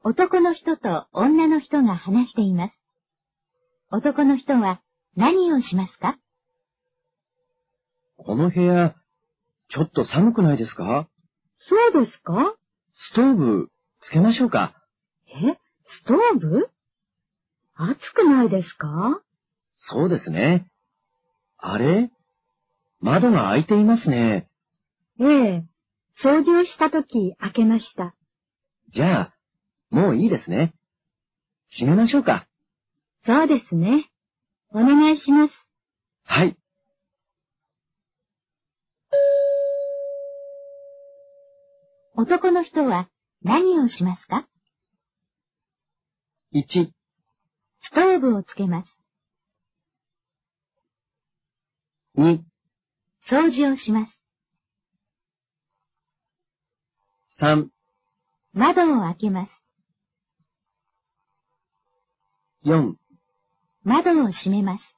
男の人と女の人が話しています。男の人は何をしますか？ この部屋、ちょっと寒くないですか？ そうですか？ ストーブ、つけましょうか。 ストーブ？暑くないですか？ そうですね。あれ？窓が開いていますね。 ええ、掃除をしたとき開けました。 じゃあ、もういいですね。閉めましょうか。 そうですね。お願いします。 はい。 男の人は何をしますか 1、 ストーブをつけます。 2、 掃除をします。 3、 窓を開けます。 4、 窓を閉めます。